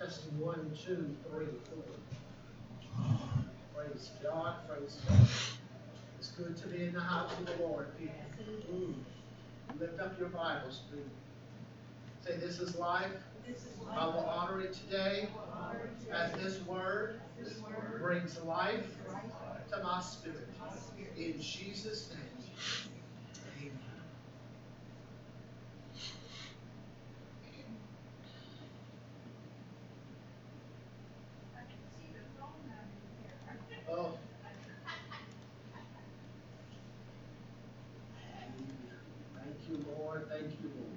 Testing 1, 2, 3, 4. Praise God, praise God. It's good to be in the house of the Lord, people. Lift up your Bibles, please. Say, this is life. I will honor it today as this word brings life to my spirit. In Jesus' name, amen. Oh. Thank you, Lord. Thank you, Lord.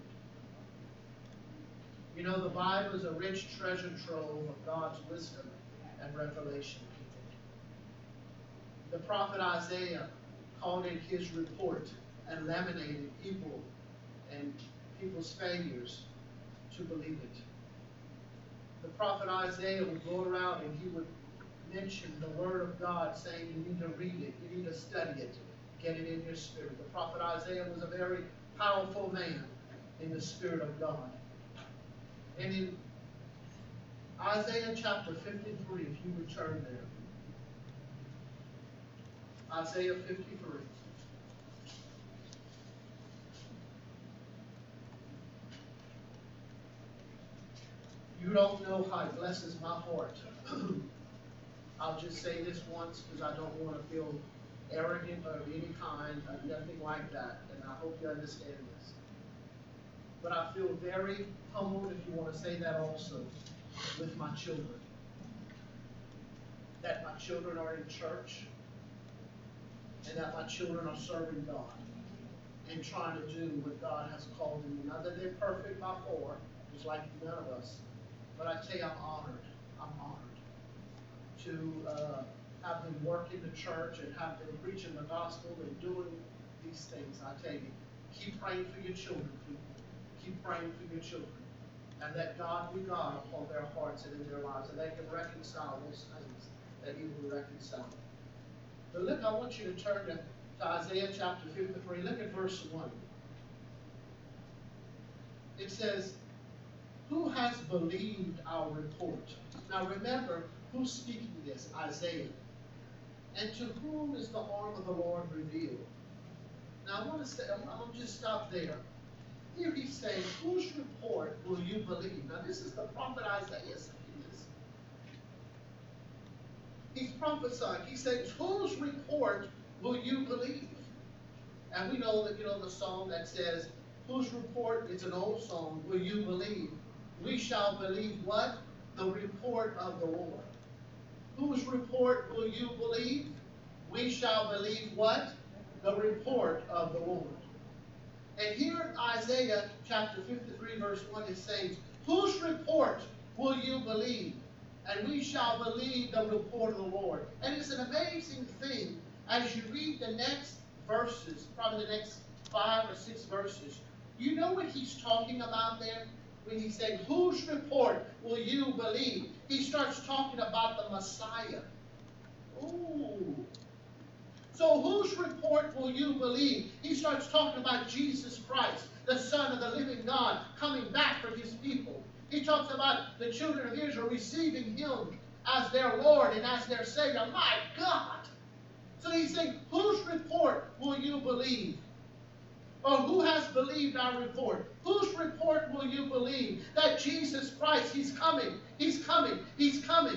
You know, the Bible is a rich treasure trove of God's wisdom and revelation, people. The prophet Isaiah called it his report and laminated people and people's failures to believe it. The prophet Isaiah would go around and he would mention the word of God, saying you need to read it, you need to study it, get it in your spirit. The prophet Isaiah was a very powerful man in the Spirit of God. And in Isaiah chapter 53, if you would turn there. Isaiah 53. You don't know how it blesses my heart. I'll just say this once because I don't want to feel arrogant of any kind, nothing like that. And I hope you understand this. But I feel very humbled, if you want to say that also, with my children. That my children are in church, and that my children are serving God and trying to do what God has called them. Not that they're perfect by far, just like none of us. But I tell you, I'm honored. I'm honored to have them work in the church and have them preaching the gospel and doing these things. I tell you, keep praying for your children, people. Keep praying for your children. And let God be God upon their hearts and in their lives. And they can reconcile those things that He will reconcile. But look, I want you to turn to Isaiah chapter 53. Look at verse 1. It says, who has believed our report? Now remember, who's speaking this? Isaiah. And to whom is the arm of the Lord revealed? Now I want to say, I'll just stop there. Here he's saying, whose report will you believe? Now this is the prophet Isaiah saying this. He's prophesying. He says, whose report will you believe? And we know that, the song that says, whose report, it's an old song, will you believe? We shall believe what? The report of the Lord. Whose report will you believe? We shall believe what? The report of the Lord. And here in Isaiah chapter 53 verse 1 is saying, whose report will you believe? And we shall believe the report of the Lord. And it's an amazing thing as you read the next verses, probably the next 5 or 6 verses. You know what he's talking about there? When he said, whose report will you believe? He starts talking about the Messiah. Ooh. So whose report will you believe? He starts talking about Jesus Christ, the Son of the living God, coming back for His people. He talks about the children of Israel receiving Him as their Lord and as their Savior. My God! So he's saying, whose report will you believe? Or who has believed our report? Whose report will you believe? That Jesus Christ, He's coming. He's coming. He's coming.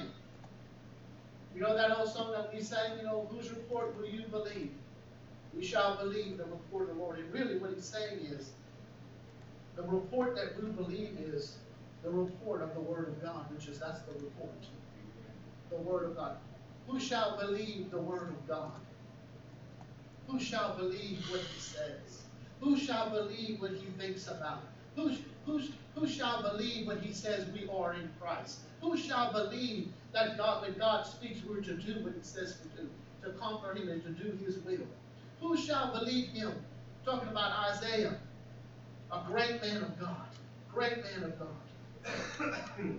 You know that old song that we sang, whose report will you believe? We shall believe the report of the Lord. And really what he's saying is, the report that we believe is the report of the Word of God, that's the report. The Word of God. Who shall believe the Word of God? Who shall believe what He says? Who shall believe what He thinks about? Who shall believe when He says we are in Christ? Who shall believe that when God speaks, we're to do what He says to do, to conquer Him and to do His will? Who shall believe Him? Talking about Isaiah, a great man of God, great man of God.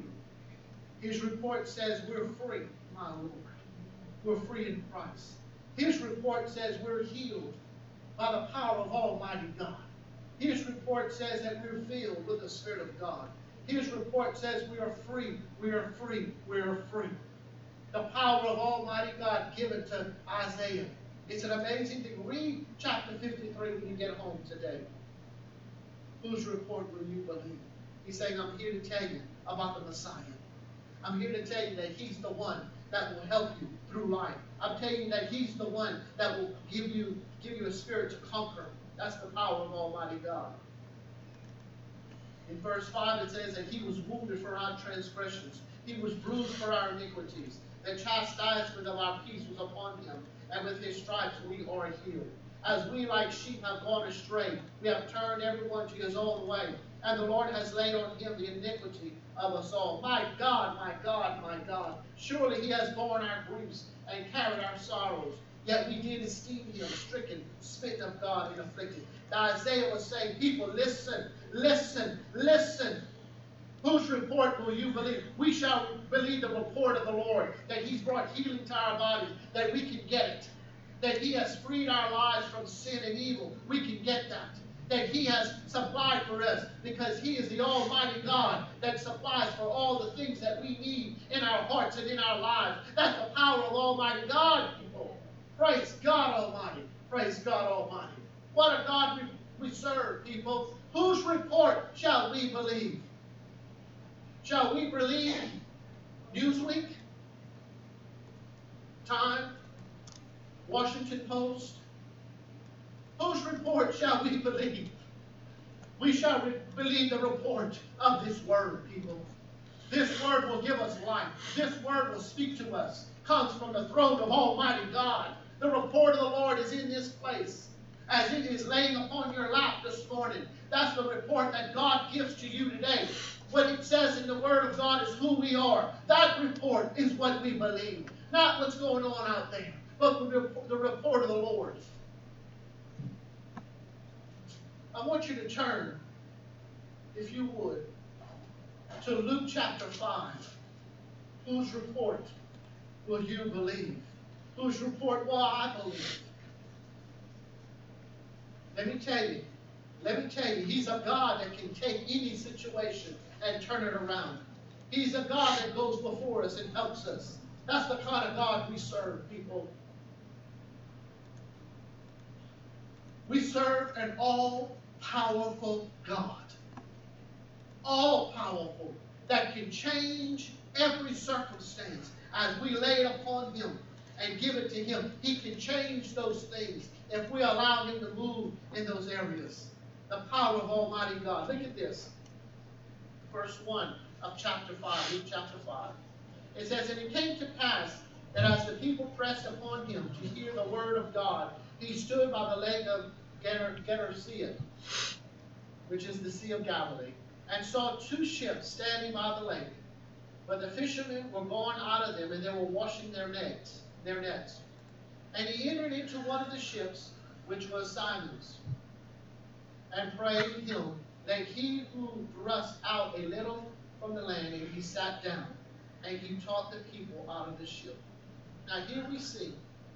His report says we're free, my Lord. We're free in Christ. His report says we're healed by the power of Almighty God. His report says that we're filled with the Spirit of God. His report says we are free, we are free, we are free. The power of Almighty God given to Isaiah. It's an amazing thing. Read chapter 53 when you get home today. Whose report will you believe? He's saying, I'm here to tell you about the Messiah. I'm here to tell you that He's the one that will help you through life. I'm telling you that He's the one that will give you a spirit to conquer. That's the power of Almighty God. In verse 5 it says that He was wounded for our transgressions. He was bruised for our iniquities. The chastisement of our peace was upon Him, and with His stripes we are healed. As we like sheep have gone astray, we have turned everyone to his own way, and the Lord has laid on Him the iniquity of us all. My God, my God, my God. Surely He has borne our griefs and carried our sorrows. Yet we did esteem Him stricken, smitten of God, and afflicted. Now Isaiah was saying, people, listen, listen, listen. Whose report will you believe? We shall believe the report of the Lord, that He's brought healing to our bodies, that we can get it. That He has freed our lives from sin and evil. We can get that. That He has supplied for us, because He is the Almighty God that supplies for all the things that we need in our hearts and in our lives. That's the power of Almighty God, people. Praise God Almighty. Praise God Almighty. What a God we serve, people. Whose report shall we believe? Shall we believe Newsweek, Time, Washington Post? Whose report shall we believe? We shall believe the report of this word, people. This word will give us life. This word will speak to us. Comes from the throne of Almighty God. The report of the Lord is in this place, as it is laying upon your lap this morning. That's the report that God gives to you today. What it says in the Word of God is who we are. That report is what we believe. Not what's going on out there, but the report of the Lord. I want you to turn, if you would, to Luke chapter 5. Whose report will you believe? Whose report will I believe? Let me tell you, He's a God that can take any situation and turn it around. He's a God that goes before us and helps us. That's the kind of God we serve, people. We serve an all-powerful God. All-powerful, that can change every circumstance as we lay it upon Him and give it to Him. He can change those things if we allow Him to move in those areas. The power of Almighty God. Look at this. Verse 1 of chapter 5, Luke chapter 5. It says, and it came to pass that as the people pressed upon Him to hear the word of God, He stood by the lake of Gennesaret, which is the Sea of Galilee, and saw two ships standing by the lake. But the fishermen were gone out of them, and they were washing their nets. And He entered into one of the ships, which was Simon's, and prayed Him that He who thrust out a little from the land, and He sat down, and He taught the people out of the ship. Now here we see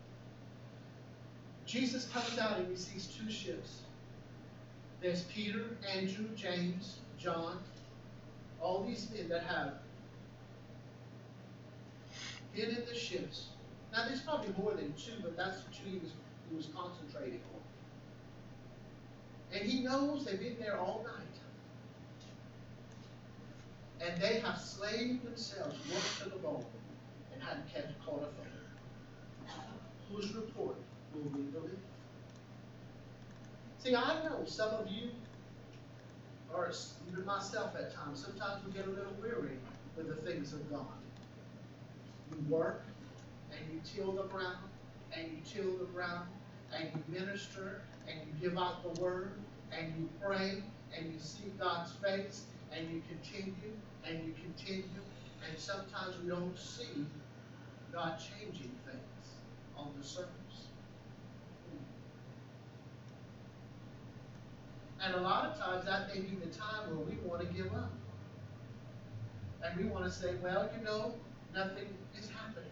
Jesus comes out and He sees two ships. There's Peter, Andrew, James, John, all these men that have been in the ships. Now there's probably more than two, but that's the two he was concentrating on. And He knows they've been there all night. And they have slaved themselves, worked to the bone, and hadn't caught a thing. Whose report will we believe? See, I know some of you, or even myself at times, sometimes we get a little weary with the things of God. You work, and you till the ground, and you till the ground, and you minister, and you give out the word, and you pray, and you see God's face, and you continue, and sometimes we don't see God changing things on the surface. And a lot of times that may be the time where we want to give up. And we want to say, well, nothing is happening.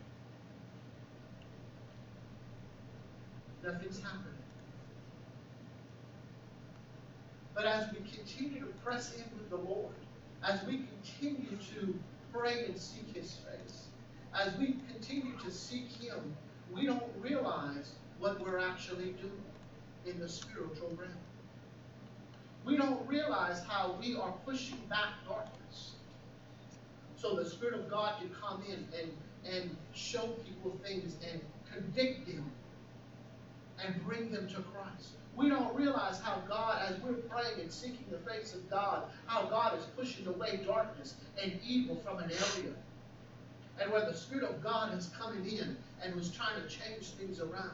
Nothing's happening. But as we continue to press in with the Lord, as we continue to pray and seek His face, as we continue to seek Him, we don't realize what we're actually doing in the spiritual realm. We don't realize how we are pushing back darkness, so the Spirit of God can come in and show people things and convict them and bring them to Christ. We don't realize how God, as we're praying and seeking the face of God, how God is pushing away darkness and evil from an area. And where the Spirit of God is coming in and was trying to change things around.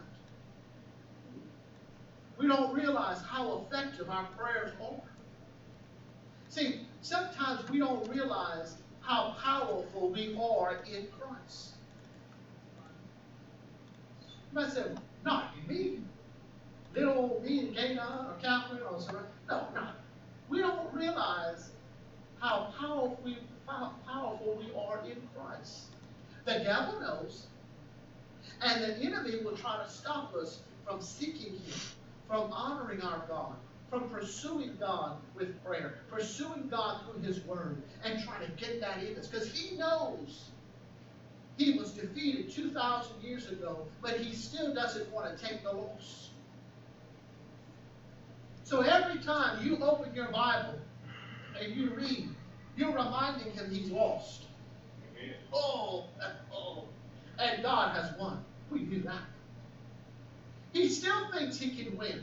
We don't realize how effective our prayers are. See, sometimes we don't realize how powerful we are in Christ. You might say, not me. Little old me and Gaynor or Catherine or something. No, not. We don't realize how powerful we are in Christ. The devil knows, and the enemy will try to stop us from seeking Him, from honoring our God, from pursuing God with prayer, pursuing God through His Word, and trying to get that in us. Because he knows he was defeated 2,000 years ago, but he still doesn't want to take the loss. So every time you open your Bible and you read, you're reminding him he's lost. Amen. Oh, and God has won. We knew that. He still thinks he can win.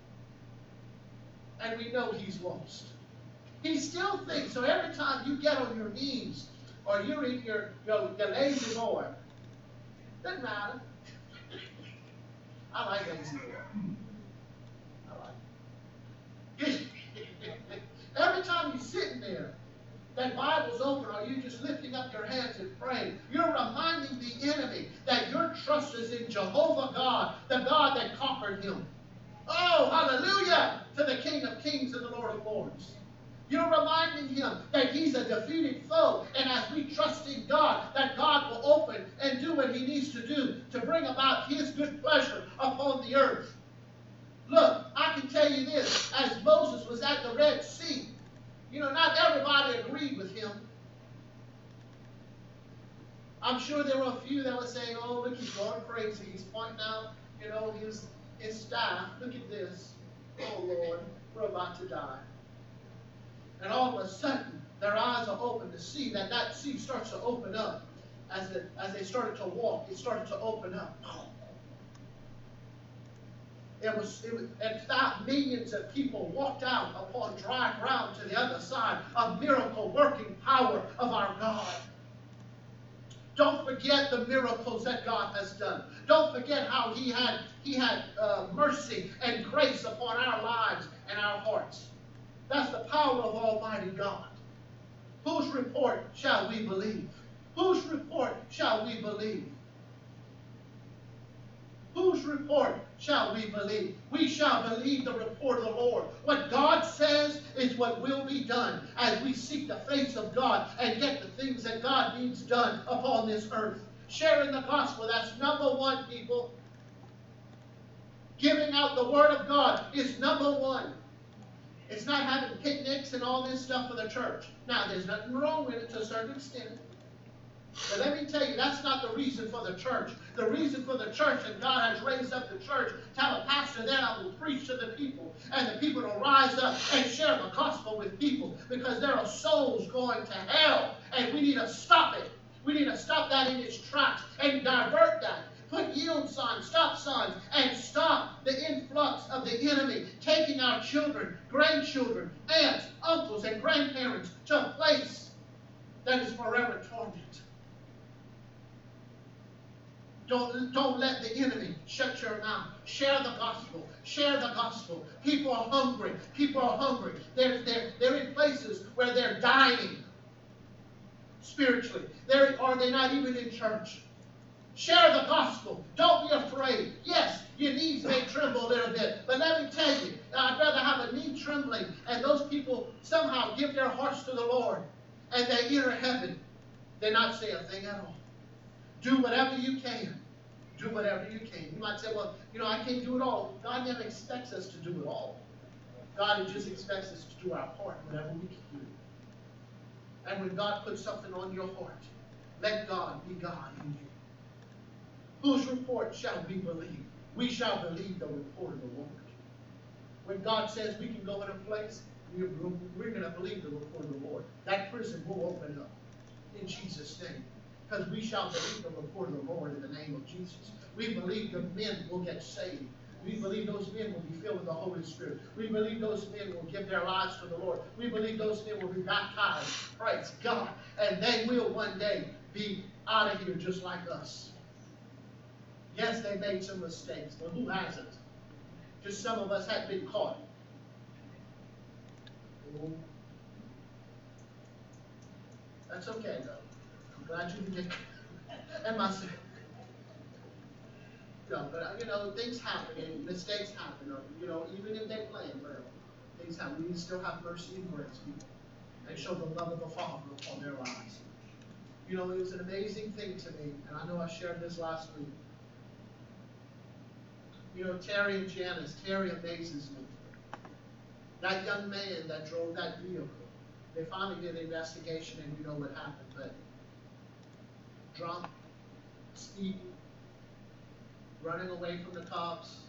And we know he's lost. He still thinks, so every time you get on your knees, or you're in your lazy boy, doesn't matter. I like lazy boy. I like it. Every time you're sitting there, that Bible's open, or you just lifting up your hands and praying, you're reminding the enemy that your trust is in Jehovah God, the God that conquered him. Oh, hallelujah to the King of Kings and the Lord of Lords. You're reminding him that he's a defeated foe, and as we trust in God, that God will open and do what he needs to do to bring about his good pleasure upon the earth. Look, I can tell you this, as Moses was at the Red Sea, not everybody agreed with him. I'm sure there were a few that were saying, oh, look, he's going crazy. He's pointing out, his staff. Look at this. Oh, Lord, we're about to die. And all of a sudden, their eyes are open to see that sea starts to open up. As they started to walk, it started to open up. And millions of people walked out upon dry ground to the other side. A miracle working power of our God. Don't forget the miracles that God has done. Don't forget how He had mercy and grace upon our lives and our hearts. That's the power of Almighty God. Whose report shall we believe? Whose report shall we believe? Whose report shall we believe? We shall believe the report of the Lord. What God says is what will be done as we seek the face of God and get the things that God needs done upon this earth. Sharing the gospel, that's number one, people. Giving out the word of God is number one. It's not having picnics and all this stuff for the church. Now, there's nothing wrong with it to a certain extent. But let me tell you, that's not the reason for the church. The reason for the church, and God has raised up the church to have a pastor there that will preach to the people. And the people will rise up and share the gospel with people. Because there are souls going to hell. And we need to stop it. We need to stop that in its tracks and divert that. Put yield signs, stop signs, and stop the influx of the enemy taking our children, grandchildren, aunts, uncles, and grandparents to a place that is forever torment. Don't let the enemy shut your mouth. Share the gospel. Share the gospel. People are hungry. People are hungry. They're in places where they're dying spiritually. Are they not even in church? Share the gospel. Don't be afraid. Yes, your knees may tremble a little bit, but let me tell you, I'd rather have a knee trembling and those people somehow give their hearts to the Lord and they enter heaven than not say a thing at all. Do whatever you can. Do whatever you can. You might say, well, I can't do it all. God never expects us to do it all. God just expects us to do our part, whatever we can do. And when God puts something on your heart, let God be God in you. Whose report shall we believe? We shall believe the report of the Lord. When God says we can go in a place, we're going to believe the report of the Lord. That prison will open up in Jesus' name. Because we shall believe the report of the Lord in the name of Jesus. We believe the men will get saved. We believe those men will be filled with the Holy Spirit. We believe those men will give their lives to the Lord. We believe those men will be baptized. Praise God. And they will one day be out of here just like us. Yes, they made some mistakes, but who hasn't? Just some of us have been caught. Oh. That's okay, though. I'm glad you didn't get and myself. But things happen and mistakes happen. Or, even if they plan well, things happen. We still have mercy and grace, people, and show the love of the Father upon their lives. It was an amazing thing to me, and I know I shared this last week. Terry and Janice. Terry amazes me. That young man that drove that vehicle. They finally did an investigation, and you know what happened, but drunk, speeding, running away from the cops.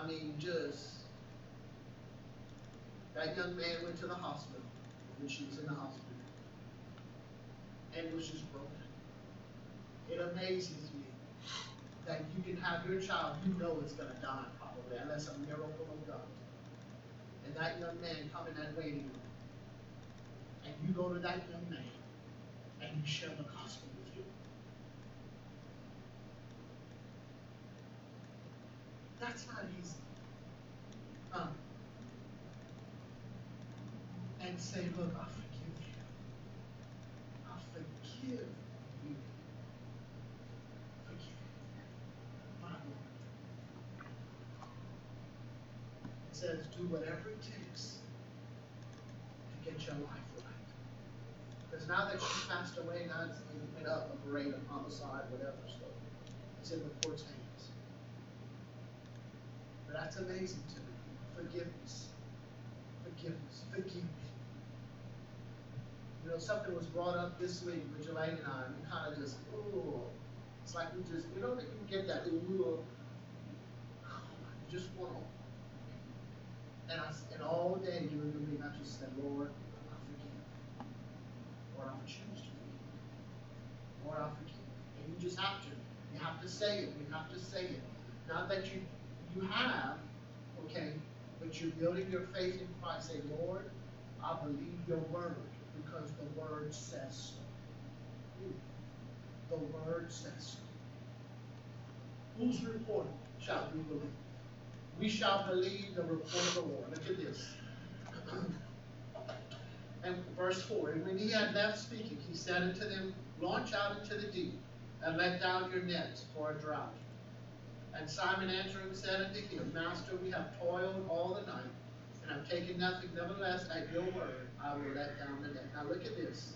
That young man went to the hospital when she was in the hospital and was just broken. It amazes me that you can have your child, you know it's going to die probably, unless a miracle of God. And that young man come in that waiting room, and you go to that young man, and you share the gospel with you. That's not easy. And say, look, I forgive you. I forgive you. Forgive my Lord. It says, do whatever it takes to get your life right. Because now that she passed away, now it's been up, a parade, a homicide, whatever, so it's in the court's hands. But that's amazing to me. Forgiveness. Forgiveness. Forgive me. Something was brought up this week with Jelaine and I, and we kind of just, ooh. It's like we just, we don't think we get that, ooh. You just want to. And all day during the week, I just said, Lord, I forgive. Lord, I choose to forgive. Lord, I forgive. And you just have to. You have to say it. You have to say it. Not that you have, okay, but you're building your faith in Christ. Say, Lord, I believe your word. Because the word says so. The word says so. Whose report shall we believe? We shall believe the report of the Lord. Look at this. And verse 4, and when he had left speaking, he said unto them, launch out into the deep, and let down your nets for a draught. And Simon answering said unto him, Master, we have toiled all the night, and have taken nothing. Nevertheless, at your word, I will let down the net. Now look at this.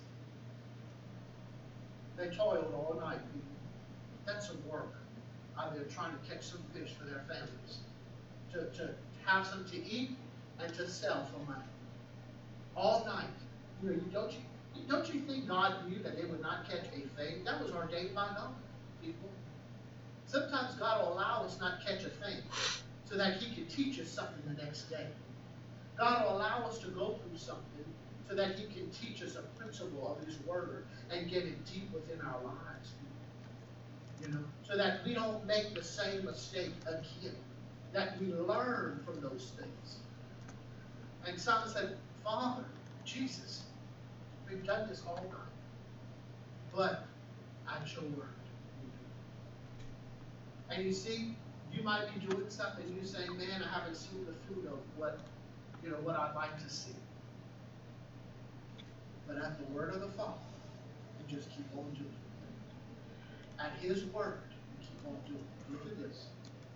They toiled all night, people. That's some work out there trying to catch some fish for their families. To have some to eat and to sell for money. All night. Don't you think God knew that they would not catch a thing? That was ordained by God, people. Sometimes God will allow us not catch a thing so that he can teach us something the next day. God will allow us to go through something so that he can teach us a principle of his word and get it deep within our lives. So that we don't make the same mistake again. That we learn from those things. And Simon said, Father, Jesus, we've done this all night. But at your word. And you see, you might be doing something and you're saying, man, I haven't seen the fruit of what I'd like to see. But at the word of the Father, you just keep on doing it. At his word, you keep on doing it. Look at this.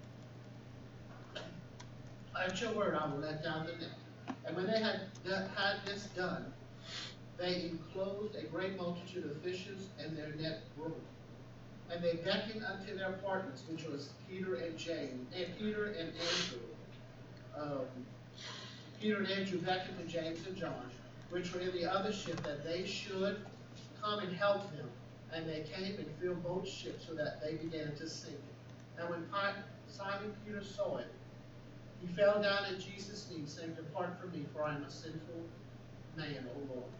At your word, I will let down the net. And when they had this done, they enclosed a great multitude of fishes, and their net broke. And they beckoned unto their partners, which was Peter and James, and Peter and Andrew. Peter and Andrew beckoned to James and John, which were in the other ship, that they should come and help them. And they came and filled both ships so that they began to sink. And when Simon Peter saw it, he fell down at Jesus' knees, saying, "Depart from me, for I am a sinful man, O Lord."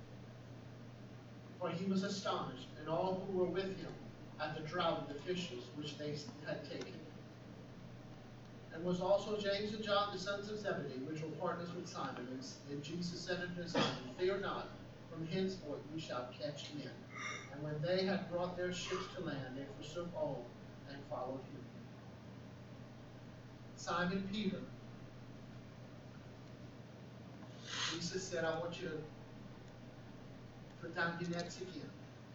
For he was astonished, and all who were with him, at the draught of the fishes which they had taken. And was also James and John, the sons of Zebedee, which were partners with Simon. And Jesus said unto Simon, "Fear not, from henceforth you shall catch men." And when they had brought their ships to land, they forsook all and followed him. Simon Peter, Jesus said, "I want you to put down your nets again."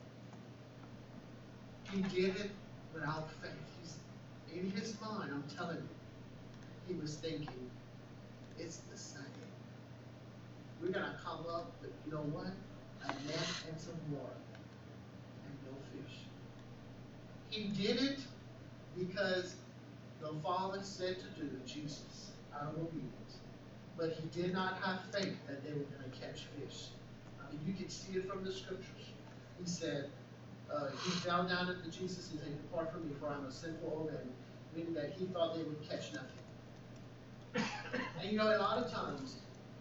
He did it without faith. In his mind, I'm telling you, he was thinking, it's the same. We're going to come up with, you know what? A net and some water and no fish. He did it because the Father said to do it, Jesus, out of obedience. But he did not have faith that they were going to catch fish. I mean, you can see it from the scriptures. He said, he fell down at Jesus and said, "Depart from me, for I am a sinful old man," meaning that he thought they would catch nothing. And you know, a lot of times,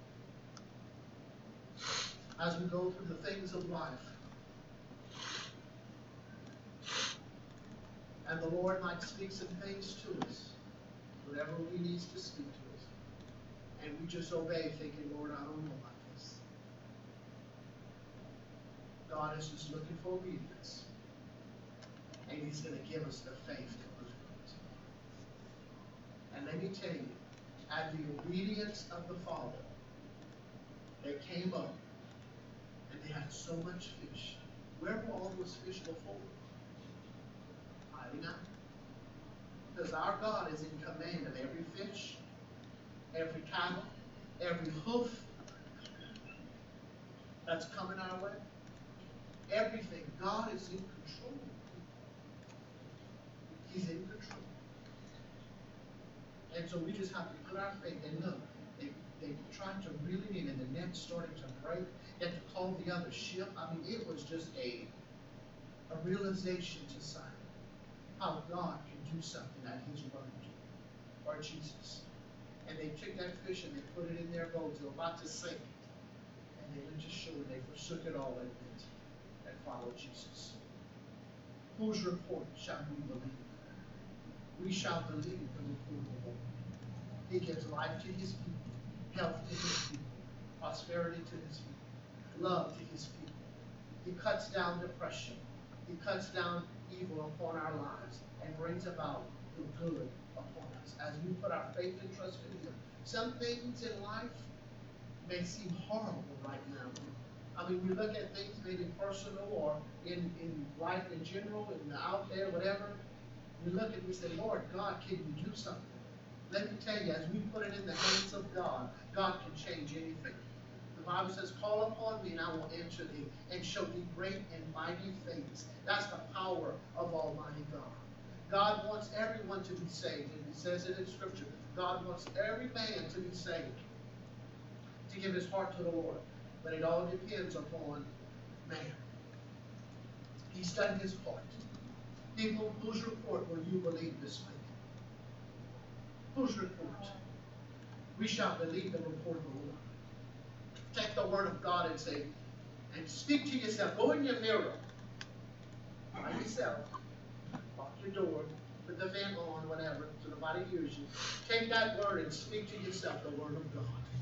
as we go through the things of life, and the Lord might speak some things to us, whatever He needs to speak to us, and we just obey, thinking, "Lord, I don't know about this." God is just looking for obedience, and He's going to give us the faith to believe it. And let me tell you, at the obedience of the Father, they came up, and they had so much fish. Where were all those fish before? Hiding out. Because our God is in command of every fish, every cattle, every hoof that's coming our way. Everything. God is in control. He's in control. And so we just have to put our faith. And look, they tried to reel it in, and the net started to break. They had to call the other ship. I mean, it was just a realization to Simon how God can do something at His word, or Jesus. And they took that fish and they put it in their boats. They were about to sink. And they went to shore and they forsook it all and went and followed Jesus. Whose report shall we believe? We shall believe the report of the Lord. He gives life to His people, health to His people, prosperity to His people, love to His people. He cuts down depression. He cuts down evil upon our lives and brings about the good upon us as we put our faith and trust in Him. Some things in life may seem horrible right now. I mean, we look at things maybe personal or in life in general and out there, whatever. We look and we say, "Lord God, can you do something?" Let me tell you, as we put it in the hands of God, God can change anything. The Bible says, "Call upon me and I will answer thee and show thee great and mighty things." That's the power of Almighty God. God wants everyone to be saved. And He says it in Scripture. God wants every man to be saved, to give his heart to the Lord. But it all depends upon man. He's done His part. People, whose report will you believe this week? Whose report? We shall believe the report of the Lord. Take the word of God and say, and speak to yourself. Go in your mirror by yourself. Lock your door. Put the fan on, whatever, so nobody hears you. Take that word and speak to yourself the word of God.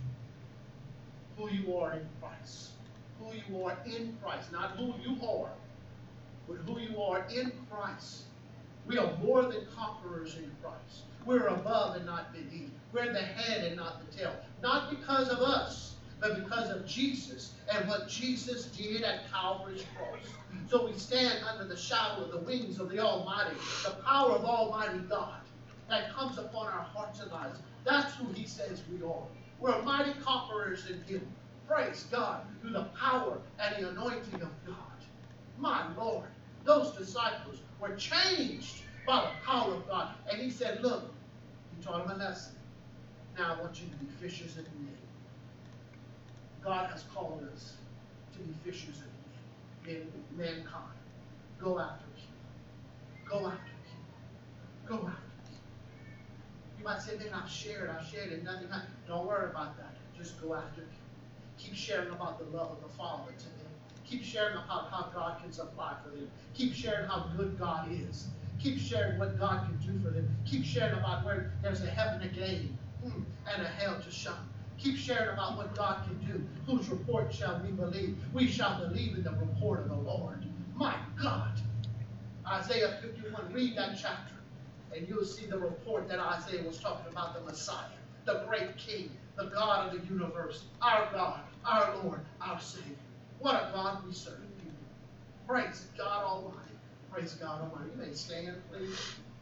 Who you are in Christ. Who you are in Christ. Not who you are, but who you are in Christ. We are more than conquerors in Christ. We're above and not beneath. We're the head and not the tail. Not because of us, but because of Jesus and what Jesus did at Calvary's cross. So we stand under the shadow of the wings of the Almighty, the power of Almighty God that comes upon our hearts and lives. That's who He says we are. We're mighty conquerors in Him. Praise God through the power and the anointing of God. My Lord, those disciples were changed by the power of God. And He said, look, He taught them a lesson. Now I want you to be fishers of men. God has called us to be fishers of men. in mankind. Go after Him. Go after Him. Go after Him. You might say, man, I've shared, and nothing happened. Don't worry about that. Just go after Him. Keep sharing about the love of the Father to them. Keep sharing about how God can supply for them. Keep sharing how good God is. Keep sharing what God can do for them. Keep sharing about where there's a heaven to gain and a hell to shun. Keep sharing about what God can do. Whose report shall we believe? We shall believe in the report of the Lord. My God. Isaiah 51, read that chapter, and you'll see the report that Isaiah was talking about, the Messiah, the great King, the God of the universe, our God, our Lord, our Savior. What a God we serve, people. Praise God Almighty. Praise God Almighty. You may stand, please.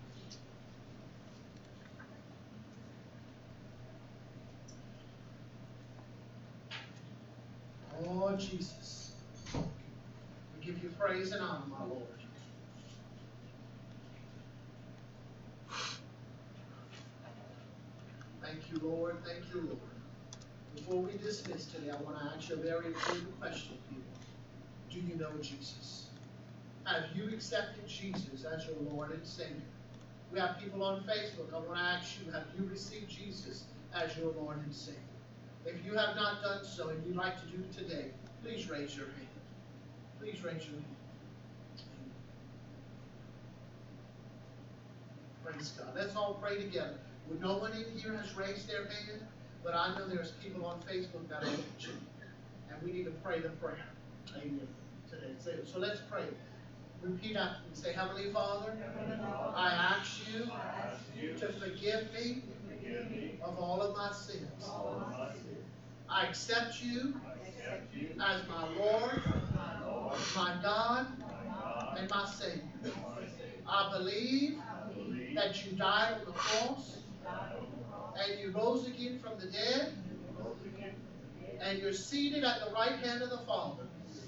Oh, Jesus. We give you praise and honor, my Lord. Thank you, Lord. Thank you, Lord. Before we dismiss today, I want to ask you a very important question, people. Do you know Jesus? Have you accepted Jesus as your Lord and Savior? We have people on Facebook. I want to ask you, have you received Jesus as your Lord and Savior? If you have not done so and you'd like to do it today, please raise your hand. Please raise your hand. Praise God. Let's all pray together. Well, no one in here has raised their hand, but I know there's people on Facebook that are watching, and we need to pray the prayer. Amen. Today. So let's pray. Repeat after me. Say, Heavenly Father, I ask you to forgive me of all of my sins. I accept you as my Lord, my God, and my Savior. I believe that you died on the cross and you rose again from the dead, and you're seated at the right hand of the Father.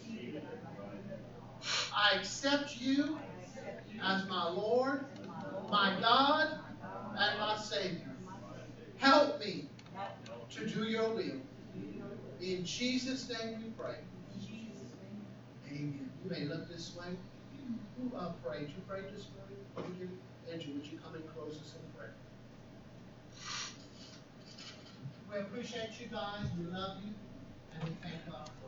I accept you as my Lord, my God, and my Savior. Help me to do your will. In Jesus' name we pray. Amen. You may look this way. Who prayed? You prayed this morning? Andrew, would you come and close us in prayer? We appreciate you guys. We love you. And we thank God for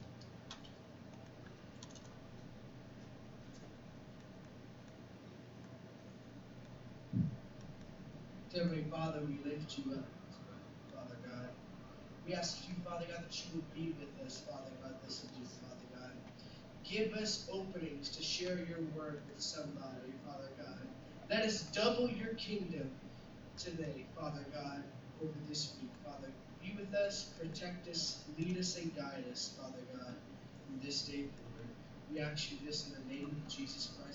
it. Heavenly Father, we lift you up, Father God. We ask you, Father God, that you would be with us, Father God, this evening, Father God. Give us openings to share your word with somebody, Father God. Let us double your kingdom today, Father God, over this week, Father. Be with us, protect us, lead us, and guide us, Father God, from this day forward. We ask you this in the name of Jesus Christ.